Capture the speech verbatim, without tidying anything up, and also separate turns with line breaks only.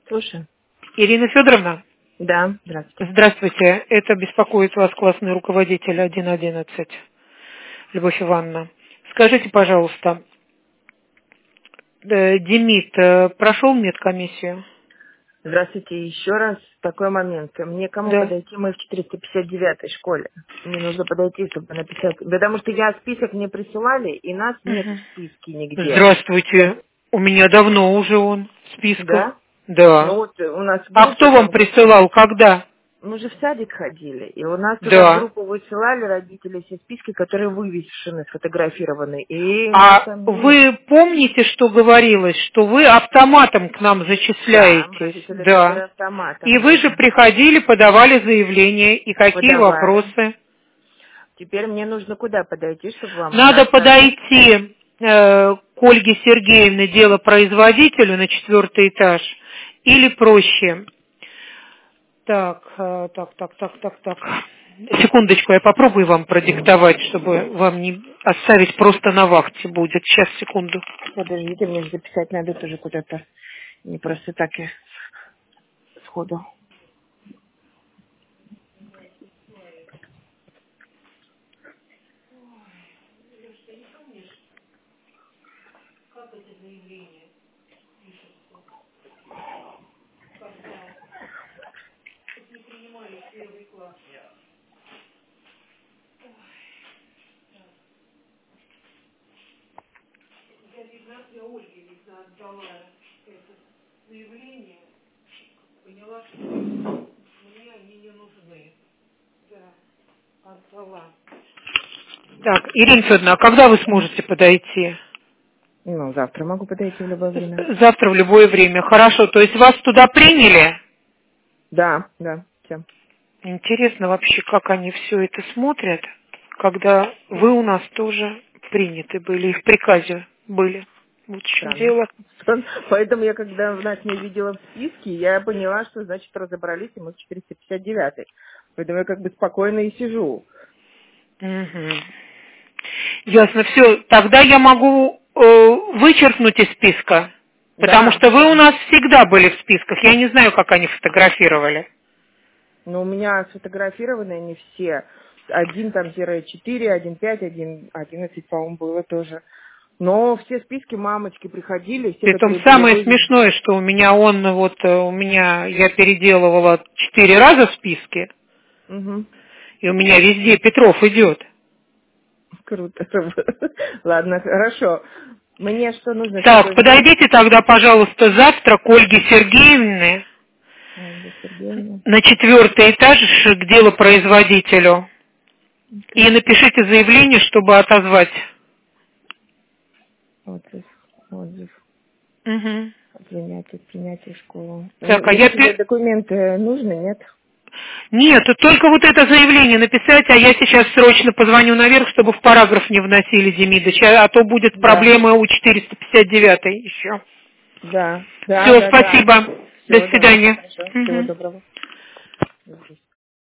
Слушай.
Ирина Федоровна?
Да, здравствуйте.
Здравствуйте. Это беспокоит вас классный руководитель один одиннадцать, Любовь Ивановна. Скажите, пожалуйста, Демид прошел медкомиссию?
Здравствуйте. Еще раз такой момент. Мне кому
Да.
подойти? Мы в четыреста пятьдесят девятой школе. Мне нужно подойти, чтобы написать. Потому что я список не присылали, и нас нет
Угу.
в списке нигде.
Здравствуйте. У меня давно уже он в списках.
Да? Ну
Да.
вот у нас в
А
группу
кто вам
там...
присылал? Когда?
Мы же в садик ходили, и у нас туда в
Да.
группу высылали родители все списки, которые вывешены, сфотографированы, и нас
А
там нет.
вы помните, что говорилось, что вы автоматом к нам
Да,
зачисляетесь?
родители,
Да.
которые автоматом,
И вы
да.
же приходили, подавали заявление. И какие
Подавали.
вопросы?
Теперь мне нужно куда подойти, чтобы вам
Надо
узнать?
подойти э, к Ольге Сергеевне, делопроизводителю, на четвертый этаж. Или проще. Так, э, так, так, так, так, так. Секундочку, я попробую вам продиктовать, чтобы вам не оставить просто на вахте будет. Сейчас, секунду.
Подождите, мне же записать надо тоже куда-то. Не просто так я сходу.
Так, Ирина Федоровна, а когда вы сможете подойти?
Ну, завтра могу подойти в любое время.
Завтра в любое время. Хорошо, то есть вас туда приняли?
Да, да, все.
Интересно вообще, как они все это смотрят, когда вы у нас тоже приняты были, и в приказе были. Вот в чем
Странно.
дело.
Поэтому я, когда нас не видела в списке, я поняла, что, значит, разобрались, и мы в четыреста пятьдесят девятой. Поэтому я как бы спокойно и сижу.
Угу. Ясно, все. Тогда я могу э, вычеркнуть из списка, потому
Да,
что вы у
да.
нас всегда были в списках. Я не знаю, как они фотографировали.
Но у меня сфотографированы не все. Один там тире четыре, один пять, один одиннадцать, по-моему, было тоже. Но все списки мамочки приходили, все,
Притом
которые были
самое
выведены.
смешное, что у меня он, вот э, у меня, я переделывала четыре раза в списке,
Угу.
и у меня везде Петров идет.
Круто. Ладно, хорошо. Мне что нужно,
Так,
чтобы взять?
подойдите тогда, пожалуйста, завтра к Ольге Сергеевне
Ольга Сергеевна.
на четвертый этаж к делопроизводителю и напишите заявление, чтобы отозвать.
Отзыв, отзыв.
Угу.
Принятие, принятие школы.
Так, а
Мне
я...
какие-то
пи-
документы нужны, нет?
Нет, тут только вот это заявление написать, а я сейчас срочно позвоню наверх, чтобы в параграф не вносили, Демидович, а а то будет
Да,
проблема у четыреста пятьдесят девятой еще.
да, да,
Все,
да, да.
спасибо. До
Все, давайте,
свидания.
хорошо. Всего
Мгм.
доброго.